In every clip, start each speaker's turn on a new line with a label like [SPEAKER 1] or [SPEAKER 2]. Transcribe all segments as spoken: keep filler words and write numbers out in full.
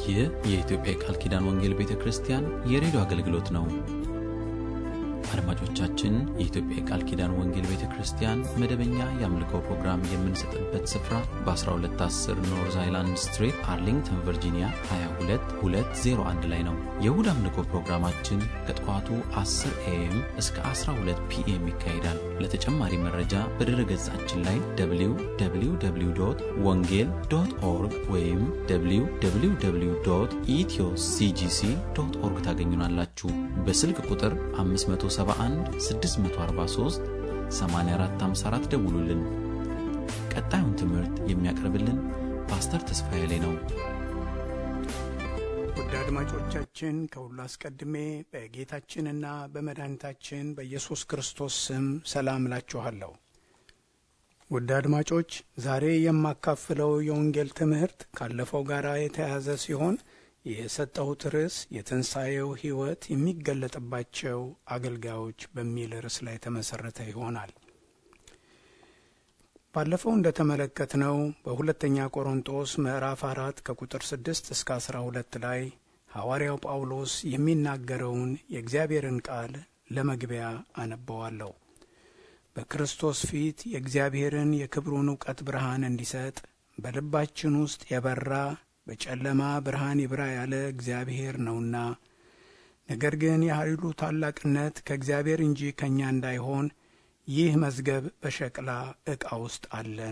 [SPEAKER 1] ይህ የኢትዮጵያ ቃል ኪዳን ወንጌል ቤተክርስቲያን የሬዲዮ አገልግሎት ነው። አድማጮቻችን፣ የኢትዮጵያ ቃል ኪዳን ወንጌል ቤተክርስቲያን መደበኛ የአምልኮ ፕሮግራም የምንሰጥበት ስፍራ በ12 አስር ኖርዝ አይላንድ ስትሪት አርሊንግተን ቨርጂኒያ ሃያ ሁለት ሁለት ዜሮ አንድ ላይ ነው። የእሁድ አምልኮ ፕሮግራማችን ከጠዋቱ አስር ኤኤም እስከ አስራ ሁለት ፒኤም ይካሄዳል። ለተጨማሪ መረጃ በድረ ገጻችን ላይ ደብሊው ደብሊው ደብሊው ዶት ወንጌል ዶት ኦርግ ወይም ደብሊው ደብሊው ደብሊው ዶት ኢትዮ ሲጂሲ ዶት ኦርግ ታገኙናላችሁ። በስልክ ቁጥር አምስት መቶ ሰባ አንድ ስድስት መቶ አርባ ሶስት ሰማንያ አራት ሃምሳ አራት ደውሉልን። ቀጣዩን ትምህርት የሚያቀርብልን ፓስተር ተስፋዬ ላይ ነው።
[SPEAKER 2] ውድ አድማጮቻችን፣ ከሁሉ አስቀድሜ በጌታችንና በመድኃኒታችን በኢየሱስ ክርስቶስ ስም ሰላም እላችኋለሁ። ውድ አድማጮች፣ ዛሬ የማካፍለው የወንጌል ትምህርት ካለፈው ጋር የተያያዘ ሲሆን የሰጠሁት ርዕስ የትንሣኤው ሕይወት የሚገለጥባቸው አገልጋዮች በሚል ርዕስ ላይ ተመሠረተ ይሆናል። ባለፈው እንደተመለከትነው በሁለተኛ ቆሮንቶስ ምዕራፍ አራት ከቁጥር ስድስት እስከ አስራ ሁለት ላይ ሐዋርያው ጳውሎስ የሚናገረውን የእግዚአብሔርን ቃል ለመግቢያ አነበዋለሁ። በክርስቶስ ፊት የእግዚአብሔርን የክብሩን ዕውቀት ብርሃን እንዲሰጥ በልባችን ውስጥ የበራ በጨለማ ብርሃን ይብራ ያለ እግዚአብሔር ነውና፣ ነገር ግን የኃይሉ ታላቅነት ከእግዚአብሔር እንጂ ከእኛ እንዳይሆን ይህ መዝገብ በሸክላ ዕቃ ውስጥ አለን።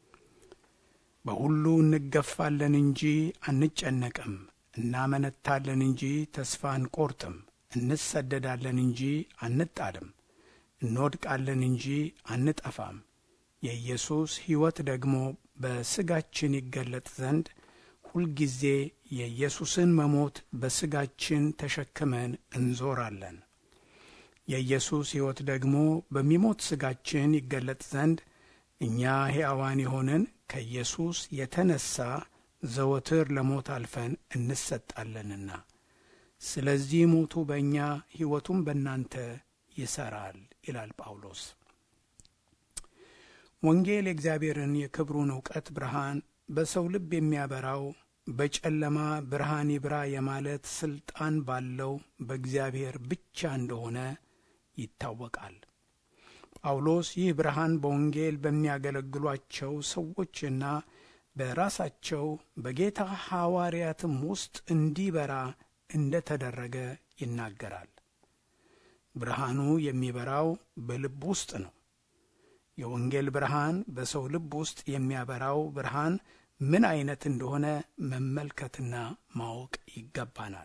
[SPEAKER 2] በሁሉ እንገፋለን እንጂ አንጨነቅም፣ እናመነታለን እንጂ ተስፋ አንቆርጥም፣ እንሰደዳለን እንጂ አንጣልም፣ እንወድቃለን እንጂ አንጠፋም። የኢየሱስ ሕይወት ደግሞ በሥጋችን ይገለጥ ዘንድ ሁልጊዜ የኢየሱስን መሞት በሥጋችን ተሸክመን እንዞራለን። የኢየሱስ ሕይወት ደግሞ በሚሞት ሥጋችን ይገለጥ ዘንድ እኛ ሕያዋን የሆንን ከኢየሱስ የተነሣ ዘወትር ለሞት አልፈን እንሰጣለንና፣ ስለዚህ ሞቱ በእኛ ሕይወቱም በእናንተ ይሠራል ይላል ጳውሎስ። ወንጌል የእግዚአብሔርን የክብሩን ዕውቀት ብርሃን በሰው ልብ የሚያበራው በጨለማ ብርሃን ይብራ የማለት ሥልጣን ባለው በእግዚአብሔር ብቻ እንደሆነ ይታወቃል። ጳውሎስ ይህ ብርሃን በወንጌል በሚያገለግሏቸው ሰዎችና በራሳቸው በጌታ ሐዋርያትም ውስጥ እንዲበራ እንደ ተደረገ ይናገራል። ብርሃኑ የሚበራው በልብ ውስጥ ነው። የወንጌል ብርሃን በሰው ልብ ውስጥ የሚያበራው ብርሃን ምን አይነት እንደሆነ መመልከትና ማወቅ ይገባናል።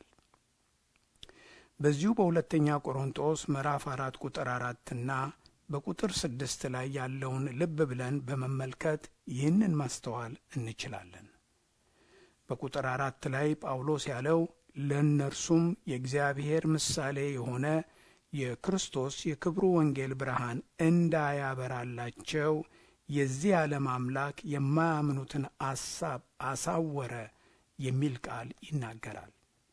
[SPEAKER 2] በዚሁ በሁለተኛ ቆሮንቶስ ምዕራፍ አራት ቁጥር አራትና በቁጥር ስድስት ላይ ያለውን ልብ ብለን በመመልከት ይህንን ማስተዋል እንችላለን። በቁጥር አራት ላይ ጳውሎስ ያለው ለእነርሱም የእግዚአብሔር ምሳሌ የሆነ የክርስቶስ የክብሩ ወንጌል ብርሃን እንዳያበራላቸው የዚህ ዓለም አምላክ የማያምኑትን አሳብ አሳወረ የሚል ቃል ይናገራል።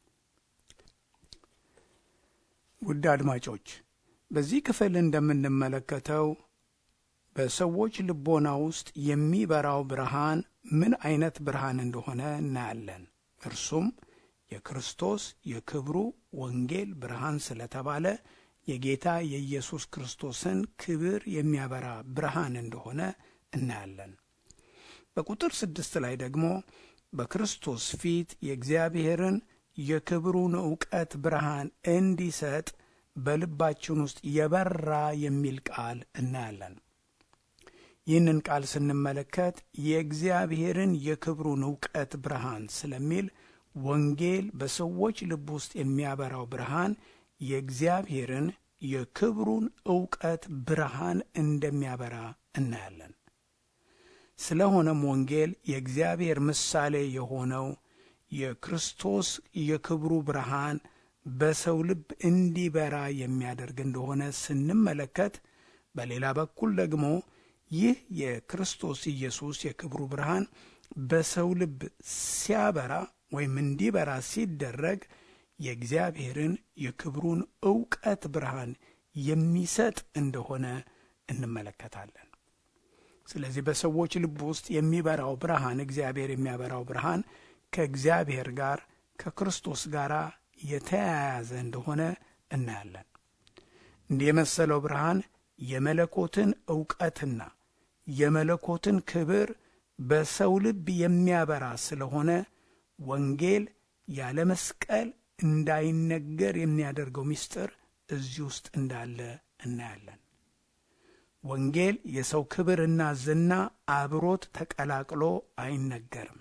[SPEAKER 2] ውድ አድማጮች፣ በዚህ ክፍል እንደምንመለከተው በሰዎች ልቦና ውስጥ የሚበራው ብርሃን ምን አይነት ብርሃን እንደሆነ እናያለን። እርሱም የክርስቶስ የክብሩ ወንጌል ብርሃን ስለተባለ የጌታ የኢየሱስ ክርስቶስን ክብር የሚያበራ ብርሃን እንደሆነ እናያለን። በቁጥር ስድስት ላይ ደግሞ በክርስቶስ ፊት የእግዚአብሔርን የክብሩን ዕውቀት ብርሃን እንዲሰጥ በልባችን ውስጥ የበራ የሚል ቃል እናያለን። ይህንን ቃል ስንመለከት የእግዚአብሔርን የክብሩን ዕውቀት ብርሃን ስለሚል ወንጌል በሰዎች ልብ ውስጥ የሚያበራው ብርሃን የእግዚአብሔርን የክብሩን ዕውቀት ብርሃን እንደሚያበራ እናያለን። ስለሆነም ወንጌል የእግዚአብሔር ምሳሌ የሆነው የክርስቶስ የክብሩ ብርሃን በሰው ልብ እንዲበራ የሚያደርግ እንደሆነ ስንመለከት፣ በሌላ በኩል ደግሞ ይህ የክርስቶስ ኢየሱስ የክብሩ ብርሃን በሰው ልብ ሲያበራ ወይም እንዲበራ ሲደረግ የእግዚአብሔርን የክብሩን ዕውቀት ብርሃን የሚሰጥ እንደሆነ እንመለከታለን። ስለዚህ በሰዎች ልብ ውስጥ የሚበራው ብርሃን እግዚአብሔር የሚያበራው ብርሃን ከእግዚአብሔር ጋር ከክርስቶስ ጋር የተያያዘ እንደሆነ እናያለን። እንዲህ የመሰለው ብርሃን የመለኮትን ዕውቀትና የመለኮትን ክብር በሰው ልብ የሚያበራ ስለሆነ ወንጌል ያለ መስቀል እንዳይነገር የሚያደርገው ምስጢር እዚህ ውስጥ እንዳለ እናያለን። ወንጌል የሰው ክብርና ዝና አብሮት ተቀላቅሎ አይነገርም።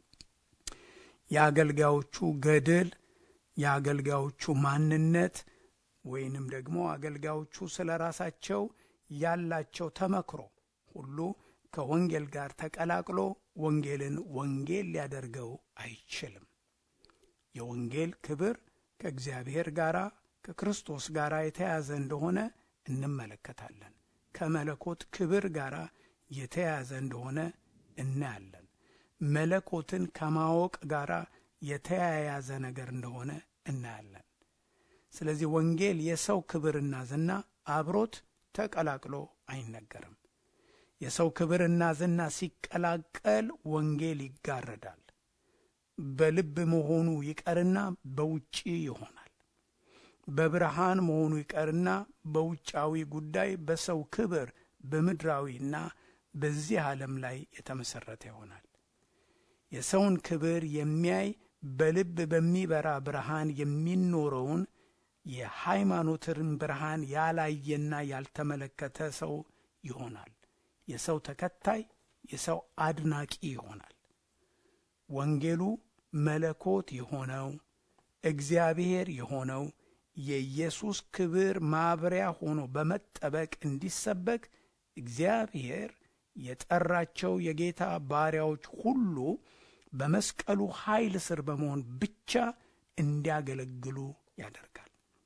[SPEAKER 2] የአገልጋዮቹ ገድል፣ የአገልጋዮቹ ማንነት ወይንም ደግሞ አገልጋዮቹ ስለ ራሳቸው ያላቸው ተመክሮ ሁሉ ከወንጌል ጋር ተቀላቅሎ ወንጌልን ወንጌል ሊያደርገው አይችልም። የወንጌል ክብር ከእግዚአብሔር ጋር ከክርስቶስ ጋር የተያያዘ እንደሆነ እንመለከታለን። ከመለኮት ክብር ጋር የተያያዘ እንደሆነ እናያለን። መለኮትን ከማወቅ ጋር የተያያዘ ነገር እንደሆነ እናያለን። ስለዚህ ወንጌል የሰው ክብርና ዝና አብሮት ተቀላቅሎ አይነገርም። የሰው ክብርና ዝና ሲቀላቀል ወንጌል ይጋረዳል። በልብ መሆኑ ይቀርና በውጪ ይሆናል። በብርሃን መሆኑ ይቀርና በውጫዊ ጉዳይ በሰው ክብር በምድራዊና በዚህ ዓለም ላይ የተመሰረተ ይሆናል። የሰውን ክብር የሚያይ በልብ በሚበራ ብርሃን የሚኖረውን የሃይማኖትን ብርሃን ያላየና ያልተመለከተ ሰው ይሆናል። የሰው ተከታይ፣ የሰው አድናቂ ይሆናል። ወንጌሉ መለኮት የሆነው እግዚአብሔር የሆነው የኢየሱስ ክብር ማብሪያ ሆኖ በመጠበቅ እንዲሰበክ እግዚአብሔር የጠራቸው የጌታ ባሪያዎች ሁሉ በመስቀሉ ኃይል ስር በመሆን ብቻ እንዲያገለግሉ ያደርጋል።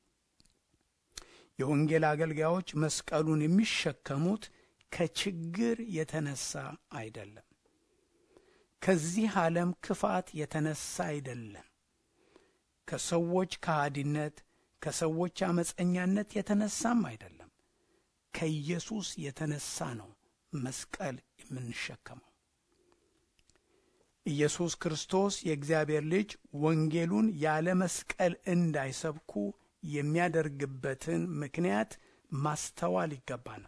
[SPEAKER 2] የወንጌል አገልጋዮች መስቀሉን የሚሸከሙት ከችግር የተነሳ አይደለም። ከዚህ ዓለም ክፋት የተነሳ አይደለም። ከሰዎች ከሃዲነት፣ ከሰዎች አመፀኛነት የተነሳም አይደለም። ከኢየሱስ የተነሳ ነው መስቀል የምንሸከመው። ኢየሱስ ክርስቶስ የእግዚአብሔር ልጅ ወንጌሉን ያለ መስቀል እንዳይሰብኩ የሚያደርግበትን ምክንያት ማስተዋል ይገባናል።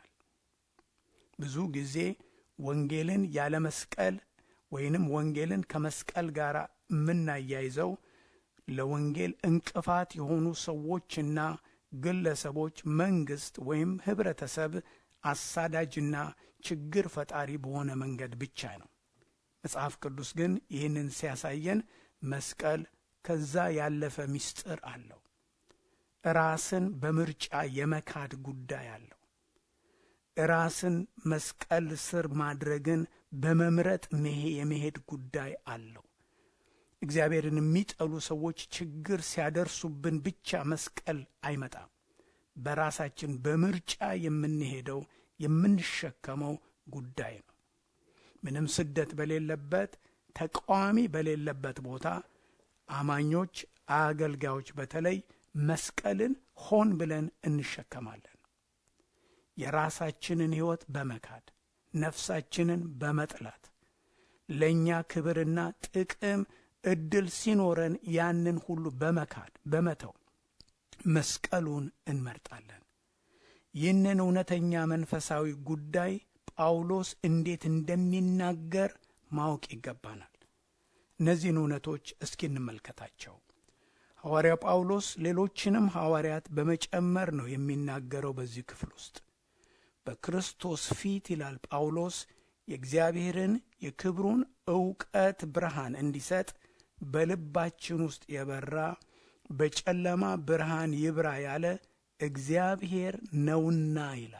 [SPEAKER 2] ብዙ ጊዜ ወንጌልን ያለ መስቀል ወይንም ወንጌልን ከመስቀል ጋር የምናያይዘው ለወንጌል እንቅፋት የሆኑ ሰዎችና ግለሰቦች፣ መንግስት ወይም ህብረተሰብ አሳዳጅና ችግር ፈጣሪ በሆነ መንገድ ብቻ ነው። መጽሐፍ ቅዱስ ግን ይህንን ሲያሳየን መስቀል ከዛ ያለፈ ምስጢር አለው። ራስን በምርጫ የመካድ ጉዳይ አለው። ራስን መስቀል ስር ማድረግን በመምረጥ የመሄድ ጉዳይ አለው። እግዚአብሔርን የሚጠሉ ሰዎች ችግር ሲያደርሱብን ብቻ መስቀል አይመጣም። በራሳችን በምርጫ የምንሄደው የምንሸከመው ጉዳይ ነው። ምንም ስደት በሌለበት ተቃዋሚ በሌለበት ቦታ አማኞች፣ አገልጋዮች በተለይ መስቀልን ሆን ብለን እንሸከማለን። የራሳችንን ሕይወት በመካድ ነፍሳችንን በመጥላት ለእኛ ክብርና ጥቅም እድል ሲኖረን ያንን ሁሉ በመካድ በመተው መስቀሉን እንመርጣለን። ይህንን እውነተኛ መንፈሳዊ ጉዳይ ጳውሎስ እንዴት እንደሚናገር ማወቅ ይገባናል። እነዚህን እውነቶች እስኪ እንመልከታቸው። ሐዋርያው ጳውሎስ ሌሎችንም ሐዋርያት በመጨመር ነው የሚናገረው። በዚህ ክፍል ውስጥ በክርስቶስ ፊት ይላል ጳውሎስ የእግዚአብሔርን የክብሩን ዕውቀት ብርሃን እንዲሰጥ በልባችን ውስጥ የበራ በጨለማ ብርሃን ይብራ ያለ እግዚአብሔር ነውና ይላል።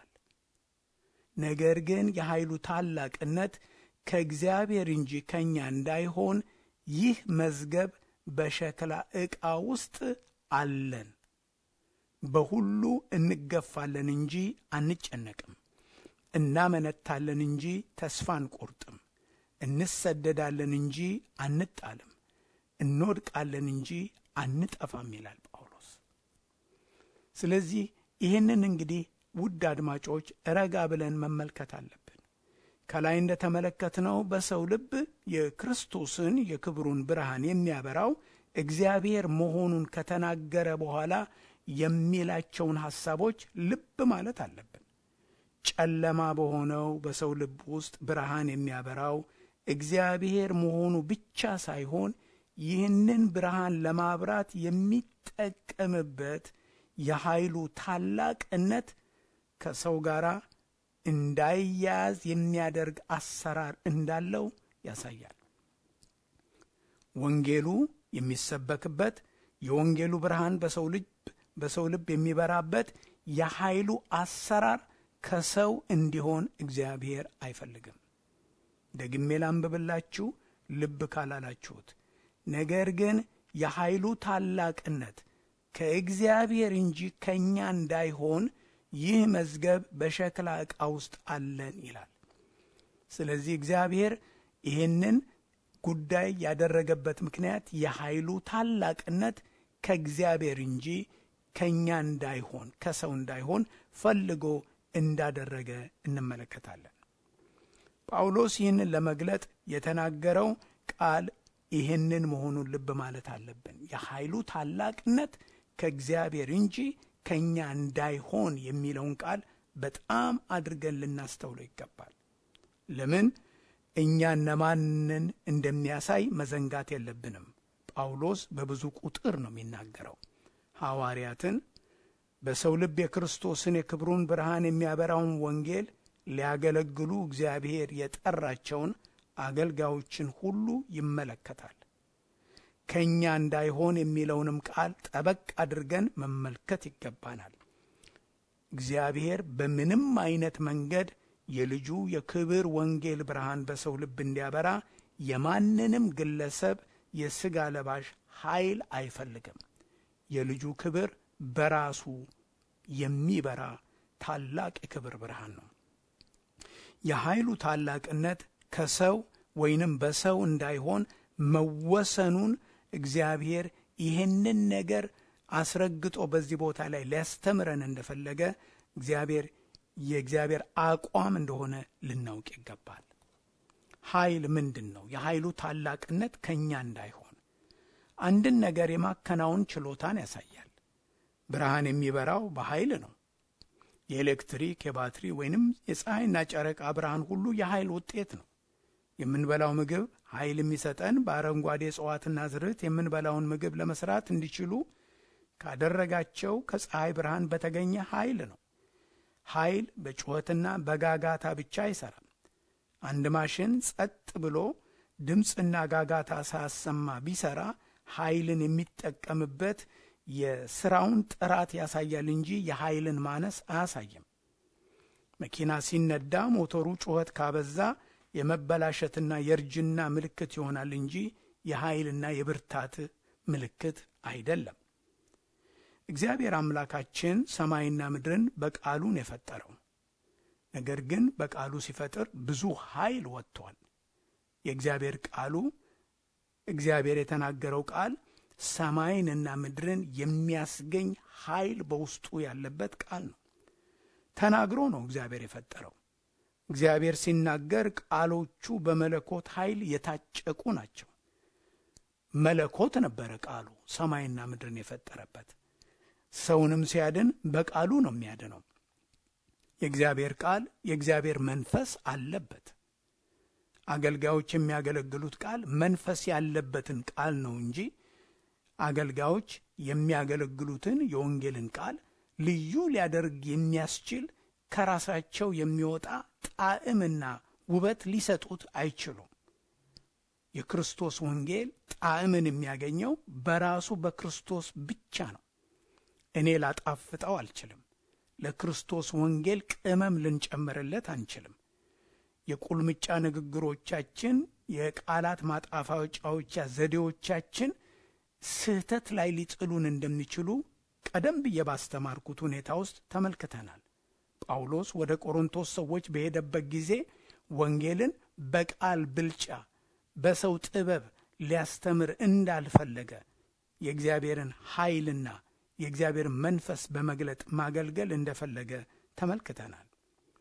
[SPEAKER 2] ነገር ግን የኃይሉ ታላቅነት ከእግዚአብሔር እንጂ ከኛ እንዳይሆን ይህ መዝገብ በሸክላ ዕቃ ውስጥ አለን። በሁሉ እንገፋለን እንጂ አንጨነቅም፣ እናመነታለን እንጂ ተስፋ አንቆርጥም፣ እንሰደዳለን እንጂ አንጣልም፣ እንወድቃለን እንጂ አንጠፋም ይላል ጳውሎስ። ስለዚህ ይህንን እንግዲህ ውድ አድማጮች ረጋ ብለን መመልከት አለብን። ከላይ እንደተመለከትነው በሰው ልብ የክርስቶስን የክብሩን ብርሃን የሚያበራው እግዚአብሔር መሆኑን ከተናገረ በኋላ የሚላቸውን ሐሳቦች ልብ ማለት አለብን። ጨለማ በሆነው በሰው ልብ ውስጥ ብርሃን የሚያበራው እግዚአብሔር መሆኑ ብቻ ሳይሆን ይህንን ብርሃን ለማብራት የሚጠቀምበት የኃይሉ ታላቅነት ከሰው ጋር እንዳይያዝ የሚያደርግ አሰራር እንዳለው ያሳያል። ወንጌሉ የሚሰበክበት የወንጌሉ ብርሃን በሰው ልብ በሰው ልብ የሚበራበት የኃይሉ አሰራር ከሰው እንዲሆን እግዚአብሔር አይፈልግም። ደግሜ ላንብብላችሁ ልብ ካላላችሁት። ነገር ግን የኃይሉ ታላቅነት ከእግዚአብሔር እንጂ ከኛ እንዳይሆን ይህ መዝገብ በሸክላ ዕቃ ውስጥ አለን ይላል። ስለዚህ እግዚአብሔር ይህንን ጉዳይ ያደረገበት ምክንያት የኃይሉ ታላቅነት ከእግዚአብሔር እንጂ ከኛ እንዳይሆን ከሰው እንዳይሆን ፈልጎ እንዳደረገ እንመለከታለን። ጳውሎስ ይህንን ለመግለጥ የተናገረው ቃል ይህንን መሆኑን ልብ ማለት አለብን። የኃይሉ ታላቅነት ከእግዚአብሔር እንጂ ከኛ እንዳይሆን የሚለውን ቃል በጣም አድርገን ልናስተውለው ይገባል። ለምን? እኛ እነማንን እንደሚያሳይ መዘንጋት የለብንም። ጳውሎስ በብዙ ቁጥር ነው የሚናገረው። ሐዋርያትን፣ በሰው ልብ የክርስቶስን የክብሩን ብርሃን የሚያበራውን ወንጌል ሊያገለግሉ እግዚአብሔር የጠራቸውን አገልጋዮችን ሁሉ ይመለከታል። ከኛ እንዳይሆን የሚለውንም ቃል ጠበቅ አድርገን መመልከት ይገባናል። እግዚአብሔር በምንም አይነት መንገድ የልጁ የክብር ወንጌል ብርሃን በሰው ልብ እንዲያበራ የማንንም ግለሰብ የሥጋ ለባሽ ኃይል አይፈልግም። የልጁ ክብር በራሱ የሚበራ ታላቅ የክብር ብርሃን ነው። የኃይሉ ታላቅነት ከሰው ወይንም በሰው እንዳይሆን መወሰኑን እግዚአብሔር ይህንን ነገር አስረግጦ በዚህ ቦታ ላይ ሊያስተምረን እንደፈለገ እግዚአብሔር የእግዚአብሔር አቋም እንደሆነ ልናውቅ ይገባል። ኃይል ምንድን ነው? የኃይሉ ታላቅነት ከኛ እንዳይሆን አንድን ነገር የማከናወን ችሎታን ያሳያል። ብርሃን የሚበራው በኃይል ነው። የኤሌክትሪክ፣ የባትሪ ወይንም የፀሐይና ጨረቃ ብርሃን ሁሉ የኃይል ውጤት ነው። የምንበላው ምግብ ኃይል የሚሰጠን በአረንጓዴ እጽዋትና ዝርት የምንበላውን ምግብ ለመስራት እንዲችሉ ካደረጋቸው ከፀሐይ ብርሃን በተገኘ ኃይል ነው። ኃይል በጩኸትና በጋጋታ ብቻ አይሰራም። አንድ ማሽን ጸጥ ብሎ ድምፅና ጋጋታ ሳያሰማ ቢሰራ ኃይልን የሚጠቀምበት የስራውን ጥራት ያሳያል እንጂ የኃይልን ማነስ አያሳይም። መኪና ሲነዳ ሞተሩ ጩኸት ካበዛ የመበላሸትና የእርጅና ምልክት ይሆናል እንጂ የኃይልና የብርታት ምልክት አይደለም። እግዚአብሔር አምላካችን ሰማይና ምድርን በቃሉ ነው የፈጠረው። ነገር ግን በቃሉ ሲፈጥር ብዙ ኃይል ወጥቷል። የእግዚአብሔር ቃሉ እግዚአብሔር የተናገረው ቃል ሰማይንና ምድርን የሚያስገኝ ኃይል በውስጡ ያለበት ቃል ነው። ተናግሮ ነው እግዚአብሔር የፈጠረው። እግዚአብሔር ሲናገር ቃሎቹ በመለኮት ኃይል የታጨቁ ናቸው። መለኮት ነበረ ቃሉ ሰማይና ምድርን የፈጠረበት። ሰውንም ሲያድን በቃሉ ነው የሚያድነው። የእግዚአብሔር ቃል የእግዚአብሔር መንፈስ አለበት። አገልጋዮች የሚያገለግሉት ቃል መንፈስ ያለበትን ቃል ነው እንጂ አገልጋዮች የሚያገለግሉትን የወንጌልን ቃል ልዩ ሊያደርግ የሚያስችል ከራሳቸው የሚወጣ ጣዕምና ውበት ሊሰጡት አይችሉም። የክርስቶስ ወንጌል ጣዕምን የሚያገኘው በራሱ በክርስቶስ ብቻ ነው። እኔ ላጣፍጠው አልችልም። ለክርስቶስ ወንጌል ቅመም ልንጨምርለት አንችልም። የቁልምጫ ንግግሮቻችን፣ የቃላት ማጣፋጫዎች ዘዴዎቻችን ስህተት ላይ ሊጥሉን እንደሚችሉ ቀደም ብዬ ባስተማርኩት ሁኔታ ውስጥ ተመልክተናል። ጳውሎስ ወደ ቆሮንቶስ ሰዎች በሄደበት ጊዜ ወንጌልን በቃል ብልጫ በሰው ጥበብ ሊያስተምር እንዳልፈለገ የእግዚአብሔርን ኃይልና የእግዚአብሔርን መንፈስ በመግለጥ ማገልገል እንደፈለገ ተመልክተናል።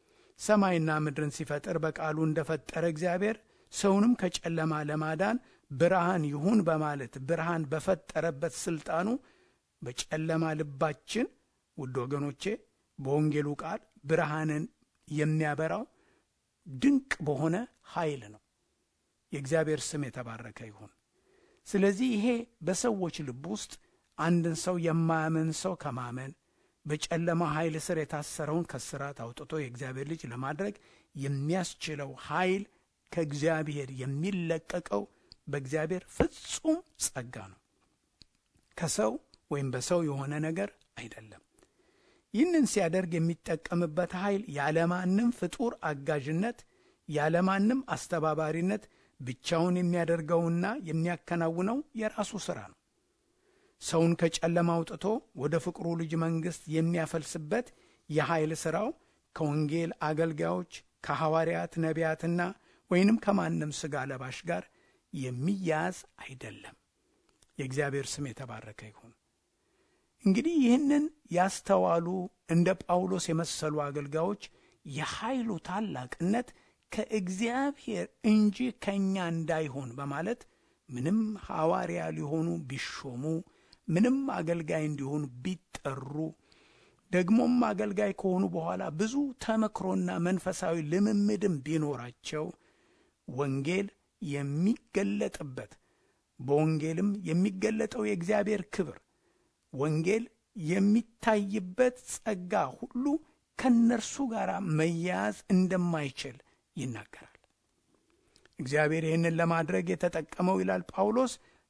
[SPEAKER 2] ሰማይና ምድርን ሲፈጥር በቃሉ እንደፈጠረ እግዚአብሔር ሰውንም ከጨለማ ለማዳን ብርሃን ይሁን በማለት ብርሃን በፈጠረበት ስልጣኑ በጨለማ ልባችን ውድ ወገኖቼ በወንጌሉ ቃል ብርሃንን የሚያበራው ድንቅ በሆነ ኃይል ነው። የእግዚአብሔር ስም የተባረከ ይሁን። ስለዚህ ይሄ በሰዎች ልብ ውስጥ አንድን ሰው የማያምን ሰው ከማመን በጨለማ ኃይል ስር የታሰረውን ከስራት አውጥቶ የእግዚአብሔር ልጅ ለማድረግ የሚያስችለው ኃይል ከእግዚአብሔር የሚለቀቀው በእግዚአብሔር ፍጹም ጸጋ ነው፣ ከሰው ወይም በሰው የሆነ ነገር አይደለም። ይህንን ሲያደርግ የሚጠቀምበት ኃይል ያለማንም ፍጡር አጋዥነት፣ ያለማንም አስተባባሪነት ብቻውን የሚያደርገውና የሚያከናውነው የራሱ ሥራ ነው። ሰውን ከጨለማ አውጥቶ ወደ ፍቅሩ ልጅ መንግሥት የሚያፈልስበት የኃይል ሥራው ከወንጌል አገልጋዮች ከሐዋርያት ነቢያትና ወይንም ከማንም ሥጋ ለባሽ ጋር የሚያዝ አይደለም። የእግዚአብሔር ስም የተባረከ ይሁን። እንግዲህ ይህንን ያስተዋሉ እንደ ጳውሎስ የመሰሉ አገልጋዮች የኃይሉ ታላቅነት ከእግዚአብሔር እንጂ ከእኛ እንዳይሆን በማለት ምንም ሐዋርያ ሊሆኑ ቢሾሙ፣ ምንም አገልጋይ እንዲሆኑ ቢጠሩ፣ ደግሞም አገልጋይ ከሆኑ በኋላ ብዙ ተመክሮና መንፈሳዊ ልምምድም ቢኖራቸው ወንጌል የሚገለጥበት በወንጌልም የሚገለጠው የእግዚአብሔር ክብር ወንጌል የሚታይበት ጸጋ ሁሉ ከነርሱ ጋር መያያዝ እንደማይችል ይናገራል። እግዚአብሔር ይህንን ለማድረግ የተጠቀመው ይላል ጳውሎስ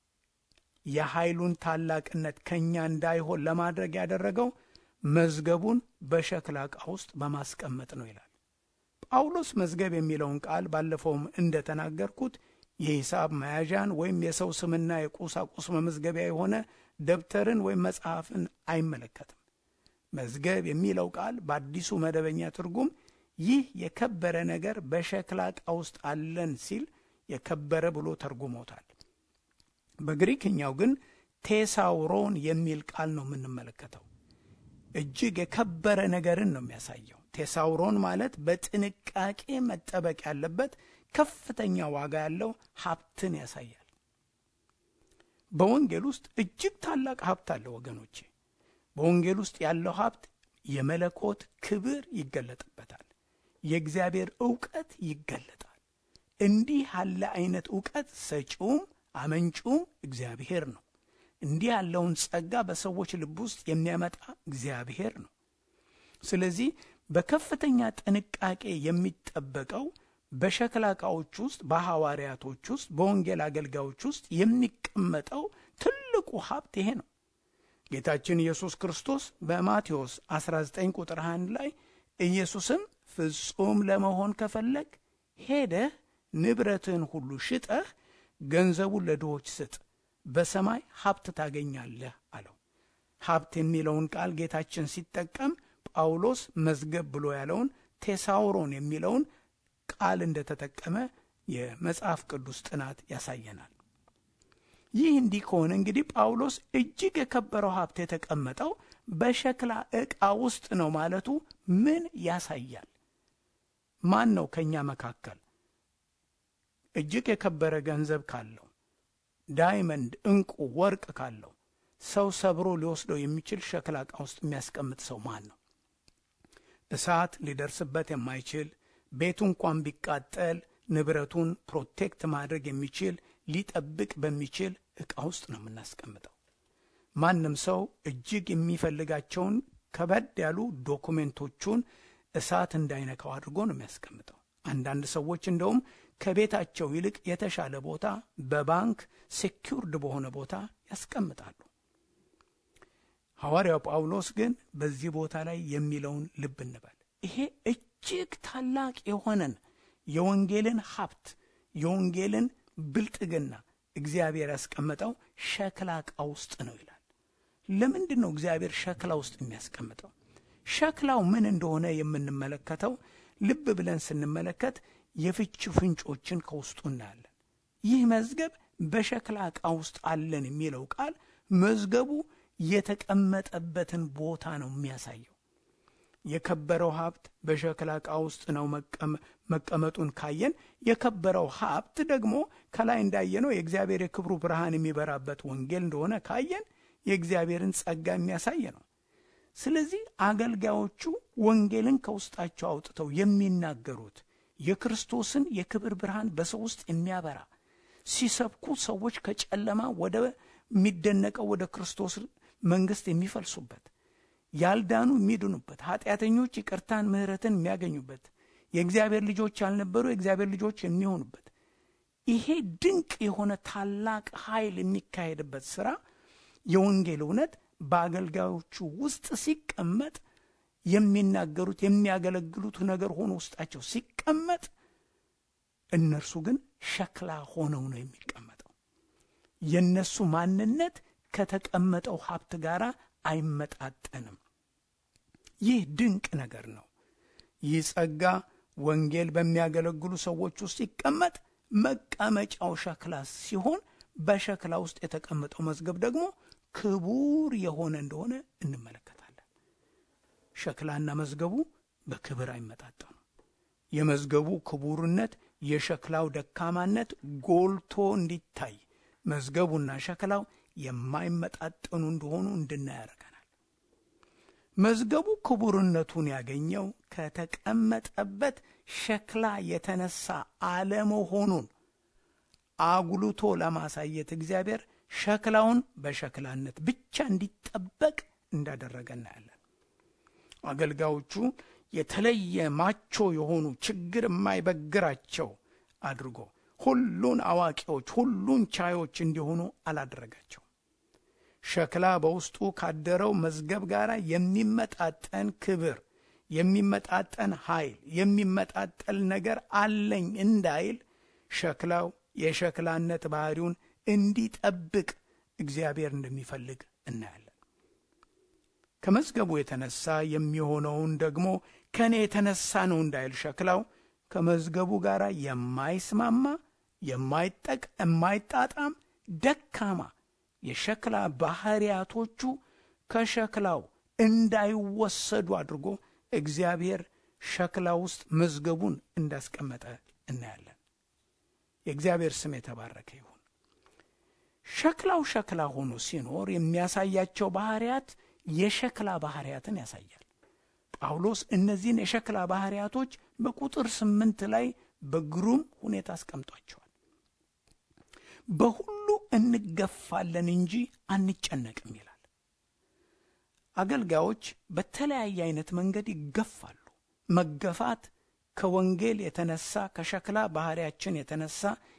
[SPEAKER 2] የኃይሉን ታላቅነት ከኛ እንዳይሆን ለማድረግ ያደረገው መዝገቡን በሸክላ ዕቃ ውስጥ በማስቀመጥ ነው ይላል። ጳውሎስ መዝገብ የሚለውን ቃል ባለፈውም እንደተናገርኩት የሂሳብ መያዣን ወይም የሰው ስምና የቁሳቁስ መመዝገቢያ የሆነ ደብተርን ወይም መጽሐፍን አይመለከትም። መዝገብ የሚለው ቃል በአዲሱ መደበኛ ትርጉም ይህ የከበረ ነገር በሸክላ ዕቃ ውስጥ አለን ሲል የከበረ ብሎ ተርጉሞታል። በግሪክኛው ግን ቴሳውሮን የሚል ቃል ነው የምንመለከተው። እጅግ የከበረ ነገርን ነው የሚያሳየው። ቴሳውሮን ማለት በጥንቃቄ መጠበቅ ያለበት ከፍተኛ ዋጋ ያለው ሀብትን ያሳያል። በወንጌል ውስጥ እጅግ ታላቅ ሀብት አለ ወገኖቼ። በወንጌል ውስጥ ያለው ሀብት የመለኮት ክብር ይገለጥበታል። የእግዚአብሔር ዕውቀት ይገለጣል። እንዲህ ያለ አይነት ዕውቀት ሰጪውም አመንጩም እግዚአብሔር ነው። እንዲህ ያለውን ጸጋ በሰዎች ልብ ውስጥ የሚያመጣ እግዚአብሔር ነው። ስለዚህ በከፍተኛ ጥንቃቄ የሚጠበቀው በሸክላ ዕቃዎች ውስጥ፣ በሐዋርያቶች ውስጥ፣ በወንጌል አገልጋዮች ውስጥ የሚቀመጠው ትልቁ ሀብት ይሄ ነው። ጌታችን ኢየሱስ ክርስቶስ በማቴዎስ አስራ ዘጠኝ ቁጥር አንድ ላይ ኢየሱስም ፍጹም ለመሆን ከፈለግ ሄደህ ንብረትህን ሁሉ ሽጠህ ገንዘቡን ለድሆች ስጥ፣ በሰማይ ሀብት ታገኛለህ አለው። ሀብት የሚለውን ቃል ጌታችን ሲጠቀም ጳውሎስ መዝገብ ብሎ ያለውን ቴሳውሮን የሚለውን ቃል እንደተጠቀመ የመጽሐፍ ቅዱስ ጥናት ያሳየናል። ይህ እንዲህ ከሆነ እንግዲህ ጳውሎስ እጅግ የከበረው ሀብት የተቀመጠው በሸክላ ዕቃ ውስጥ ነው ማለቱ ምን ያሳያል? ማን ነው ከኛ መካከል እጅግ የከበረ ገንዘብ ካለው፣ ዳይመንድ፣ ዕንቁ፣ ወርቅ ካለው ሰው ሰብሮ ሊወስደው የሚችል ሸክላ ዕቃ ውስጥ የሚያስቀምጥ ሰው ማን ነው? እሳት ሊደርስበት የማይችል ቤቱ እንኳን ቢቃጠል ንብረቱን ፕሮቴክት ማድረግ የሚችል ሊጠብቅ በሚችል ዕቃ ውስጥ ነው የምናስቀምጠው። ማንም ሰው እጅግ የሚፈልጋቸውን ከበድ ያሉ ዶኩሜንቶቹን እሳት እንዳይነካው አድርጎ ነው የሚያስቀምጠው። አንዳንድ ሰዎች እንደውም ከቤታቸው ይልቅ የተሻለ ቦታ በባንክ ሴኩርድ በሆነ ቦታ ያስቀምጣሉ። ሐዋርያው ጳውሎስ ግን በዚህ ቦታ ላይ የሚለውን ልብ እንበል። ይሄ እጅግ ታላቅ የሆነን የወንጌልን ሀብት የወንጌልን ብልጥግና እግዚአብሔር ያስቀመጠው ሸክላ ዕቃ ውስጥ ነው ይላል። ለምንድን ነው እግዚአብሔር ሸክላ ውስጥ የሚያስቀምጠው? ሸክላው ምን እንደሆነ የምንመለከተው ልብ ብለን ስንመለከት የፍቺ ፍንጮችን ከውስጡ እናያለን። ይህ መዝገብ በሸክላ ዕቃ ውስጥ አለን የሚለው ቃል መዝገቡ የተቀመጠበትን ቦታ ነው የሚያሳየው። የከበረው ሀብት በሸክላ ዕቃ ውስጥ ነው መቀመጡን ካየን የከበረው ሀብት ደግሞ ከላይ እንዳየነው የእግዚአብሔር የክብሩ ብርሃን የሚበራበት ወንጌል እንደሆነ ካየን የእግዚአብሔርን ጸጋ የሚያሳይ ነው። ስለዚህ አገልጋዮቹ ወንጌልን ከውስጣቸው አውጥተው የሚናገሩት የክርስቶስን የክብር ብርሃን በሰው ውስጥ የሚያበራ ሲሰብኩ ሰዎች ከጨለማ ወደ የሚደነቀው ወደ ክርስቶስ መንግስት የሚፈልሱበት፣ ያልዳኑ የሚድኑበት፣ ኃጢአተኞች ይቅርታን ምሕረትን የሚያገኙበት፣ የእግዚአብሔር ልጆች ያልነበሩ የእግዚአብሔር ልጆች የሚሆኑበት ይሄ ድንቅ የሆነ ታላቅ ኃይል የሚካሄድበት ሥራ የወንጌል እውነት በአገልጋዮቹ ውስጥ ሲቀመጥ የሚናገሩት የሚያገለግሉት ነገር ሆኖ ውስጣቸው ሲቀመጥ እነርሱ ግን ሸክላ ሆነው ነው የሚቀመጠው። የነሱ ማንነት ከተቀመጠው ሀብት ጋር አይመጣጠንም። ይህ ድንቅ ነገር ነው። ይህ ጸጋ ወንጌል በሚያገለግሉ ሰዎች ውስጥ ሲቀመጥ መቀመጫው ሸክላ ሲሆን በሸክላ ውስጥ የተቀመጠው መዝገብ ደግሞ ክቡር የሆነ እንደሆነ እንመለከታለን። ሸክላና መዝገቡ በክብር አይመጣጠኑም። የመዝገቡ ክቡርነት የሸክላው ደካማነት ጎልቶ እንዲታይ መዝገቡና ሸክላው የማይመጣጠኑ እንደሆኑ እንድናይ ያደርገናል። መዝገቡ ክቡርነቱን ያገኘው ከተቀመጠበት ሸክላ የተነሳ አለመሆኑን አጉልቶ ለማሳየት እግዚአብሔር ሸክላውን በሸክላነት ብቻ እንዲጠበቅ እንዳደረገ እናያለን። አገልጋዮቹ የተለየ ማቾ የሆኑ ችግር የማይበግራቸው አድርጎ ሁሉን አዋቂዎች ሁሉን ቻዮች እንዲሆኑ አላደረጋቸው። ሸክላ በውስጡ ካደረው መዝገብ ጋር የሚመጣጠን ክብር፣ የሚመጣጠን ኃይል፣ የሚመጣጠል ነገር አለኝ እንዳይል ሸክላው የሸክላነት ባህሪውን እንዲጠብቅ እግዚአብሔር እንደሚፈልግ እናያለን። ከመዝገቡ የተነሳ የሚሆነውን ደግሞ ከኔ የተነሳ ነው እንዳይል ሸክላው ከመዝገቡ ጋር የማይስማማ የማይጠቅ የማይጣጣም ደካማ የሸክላ ባህሪያቶቹ ከሸክላው እንዳይወሰዱ አድርጎ እግዚአብሔር ሸክላ ውስጥ መዝገቡን እንዳስቀመጠ እናያለን። የእግዚአብሔር ስም የተባረከ ይሁን። ሸክላው ሸክላ ሆኖ ሲኖር የሚያሳያቸው ባህሪያት የሸክላ ባህሪያትን ያሳያል። ጳውሎስ እነዚህን የሸክላ ባህሪያቶች በቁጥር ስምንት ላይ በግሩም ሁኔታ አስቀምጧቸዋል። በሁሉ እንገፋለን እንጂ አንጨነቅም ይላል። አገልጋዮች በተለያየ አይነት መንገድ ይገፋሉ። መገፋት ከወንጌል የተነሳ ከሸክላ ባህሪያችን የተነሳ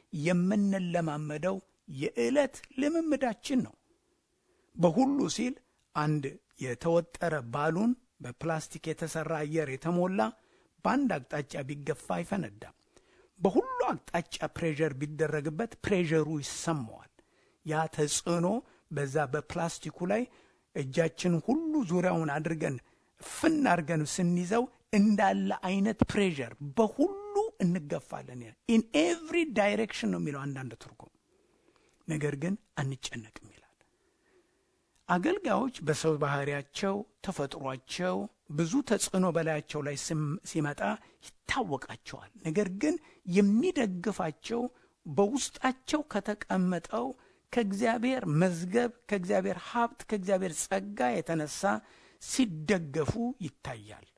[SPEAKER 2] የምንለማመደው የዕለት ልምምዳችን ነው። በሁሉ ሲል አንድ የተወጠረ ባሉን በፕላስቲክ የተሰራ አየር የተሞላ በአንድ አቅጣጫ ቢገፋ አይፈነዳም። በሁሉ አቅጣጫ ፕሬዠር ቢደረግበት ፕሬዠሩ ይሰማዋል። ያ ተጽዕኖ በዛ በፕላስቲኩ ላይ እጃችን ሁሉ ዙሪያውን አድርገን ፍን አድርገን ስንይዘው እንዳለ አይነት ፕሬዠር በሁሉ እንገፋለን። ኢን ኤቭሪ ዳይሬክሽን ነው የሚለው አንዳንድ ትርጉም። ነገር ግን አንጨነቅም ይላል። አገልጋዮች በሰው ባህሪያቸው ተፈጥሯቸው ብዙ ተጽዕኖ በላያቸው ላይ ሲመጣ ይታወቃቸዋል። ነገር ግን የሚደግፋቸው በውስጣቸው ከተቀመጠው ከእግዚአብሔር መዝገብ፣ ከእግዚአብሔር ሀብት፣ ከእግዚአብሔር ጸጋ የተነሳ ሲደገፉ ይታያል።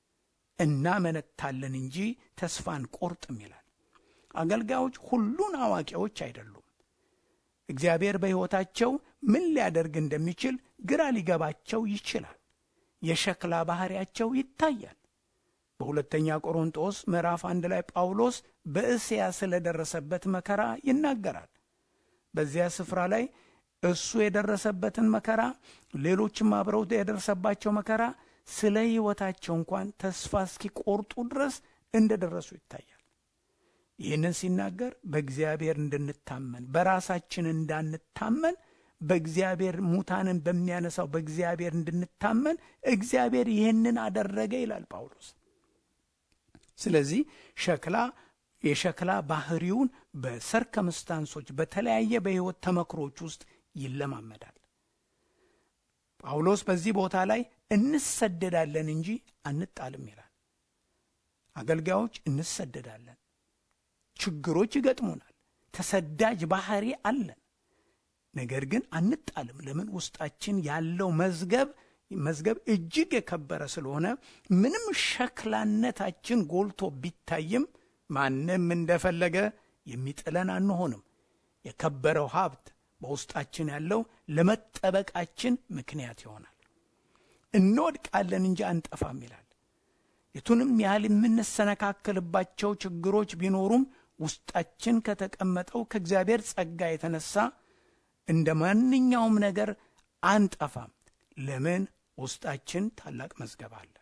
[SPEAKER 2] እናመነታለን እንጂ ተስፋን ቆርጥም ይላል። አገልጋዮች ሁሉን አዋቂዎች አይደሉም። እግዚአብሔር በሕይወታቸው ምን ሊያደርግ እንደሚችል ግራ ሊገባቸው ይችላል። የሸክላ ባህሪያቸው ይታያል። በሁለተኛ ቆሮንቶስ ምዕራፍ አንድ ላይ ጳውሎስ በእስያ ስለደረሰበት መከራ ይናገራል። በዚያ ስፍራ ላይ እሱ የደረሰበትን መከራ፣ ሌሎችም አብረው የደረሰባቸው መከራ ስለ ሕይወታቸው እንኳን ተስፋ እስኪቆርጡ ድረስ እንደደረሱ ይታያል። ይህንን ሲናገር በእግዚአብሔር እንድንታመን በራሳችን እንዳንታመን በእግዚአብሔር ሙታንን በሚያነሳው በእግዚአብሔር እንድንታመን እግዚአብሔር ይህንን አደረገ ይላል ጳውሎስ። ስለዚህ ሸክላ የሸክላ ባህሪውን በሰርከምስታንሶች በተለያየ በሕይወት ተመክሮች ውስጥ ይለማመዳል። ጳውሎስ በዚህ ቦታ ላይ እንሰደዳለን እንጂ አንጣልም ይላል። አገልጋዮች እንሰደዳለን። ችግሮች ይገጥሙናል። ተሰዳጅ ባህሪ አለን። ነገር ግን አንጣልም። ለምን? ውስጣችን ያለው መዝገብ መዝገብ እጅግ የከበረ ስለሆነ ምንም ሸክላነታችን ጎልቶ ቢታይም ማንም እንደፈለገ የሚጥለን አንሆንም። የከበረው ሀብት በውስጣችን ያለው ለመጠበቃችን ምክንያት ይሆናል። እንወድቃለን እንጂ አንጠፋም ይላል። የቱንም ያህል የምንሰነካከልባቸው ችግሮች ቢኖሩም ውስጣችን ከተቀመጠው ከእግዚአብሔር ጸጋ የተነሳ እንደ ማንኛውም ነገር አንጠፋም። ለምን? ውስጣችን ታላቅ መዝገብ አለ።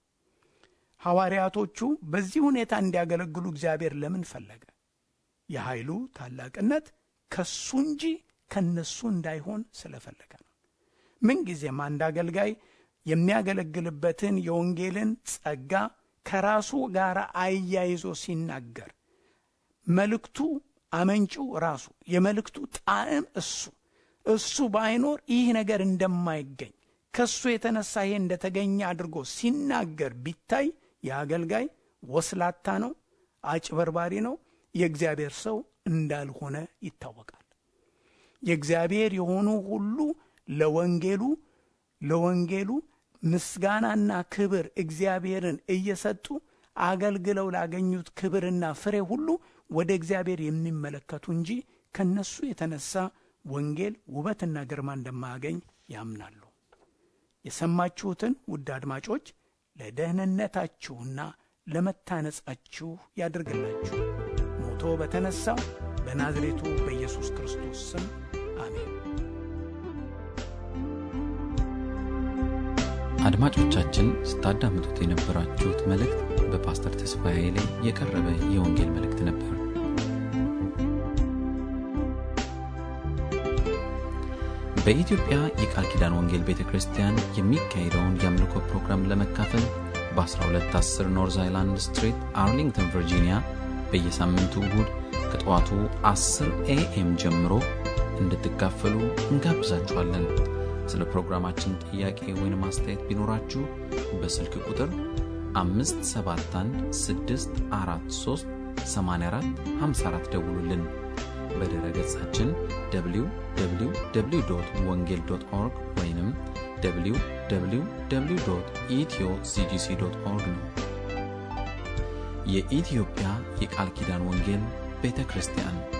[SPEAKER 2] ሐዋርያቶቹ በዚህ ሁኔታ እንዲያገለግሉ እግዚአብሔር ለምን ፈለገ? የኃይሉ ታላቅነት ከሱ እንጂ ከነሱ እንዳይሆን ስለፈለገ ነው። ምን ጊዜም አንድ አገልጋይ የሚያገለግልበትን የወንጌልን ጸጋ ከራሱ ጋር አያይዞ ሲናገር መልእክቱ አመንጪው ራሱ፣ የመልእክቱ ጣዕም እሱ እሱ ባይኖር ይህ ነገር እንደማይገኝ ከሱ የተነሳ ይሄ እንደተገኘ አድርጎ ሲናገር ቢታይ የአገልጋይ ወስላታ ነው፣ አጭበርባሪ ነው፣ የእግዚአብሔር ሰው እንዳልሆነ ይታወቃል። የእግዚአብሔር የሆኑ ሁሉ ለወንጌሉ ለወንጌሉ ምስጋናና ክብር እግዚአብሔርን እየሰጡ አገልግለው ላገኙት ክብርና ፍሬ ሁሉ ወደ እግዚአብሔር የሚመለከቱ እንጂ ከነሱ የተነሳ ወንጌል ውበትና ግርማ እንደማያገኝ ያምናሉ። የሰማችሁትን ውድ አድማጮች ለደህንነታችሁና ለመታነጻችሁ ያድርግላችሁ። ሞቶ በተነሳው በናዝሬቱ በኢየሱስ ክርስቶስ ስም አሜን።
[SPEAKER 1] አድማጮቻችን ስታዳምጡት የነበራችሁት መልእክት በፓስተር ተስፋዬ ላይ የቀረበ የወንጌል መልእክት ነበር። በኢትዮጵያ የቃል ኪዳን ወንጌል ቤተክርስቲያን የሚካሄደውን የአምልኮ ፕሮግራም ለመካፈል በ12 10 ኖርዝ አይላንድ ስትሪት አርሊንግተን ቨርጂኒያ በየሳምንቱ እሁድ ከጠዋቱ አስር ኤኤም ጀምሮ እንድትካፈሉ እንጋብዛችኋለን። ስለ ፕሮግራማችን ጥያቄ ወይም አስተያየት ቢኖራችሁ በስልክ ቁጥር አምስት ሰባት አንድ ስድስት አራት ሶስት ሰማንያ አራት ሃምሳ አራት ደውሉልን። በድረ ገጻችን ደብሊው ደብሊው ደብሊው ዶት ወንጌል ዶት ኦርግ ወይንም ደብሊው ደብሊው ደብሊው ዶት ኢትዮ ሲ ጂ ሲ ዶት ኦርግ ነው። የኢትዮጵያ የቃል ኪዳን ወንጌል ቤተክርስቲያን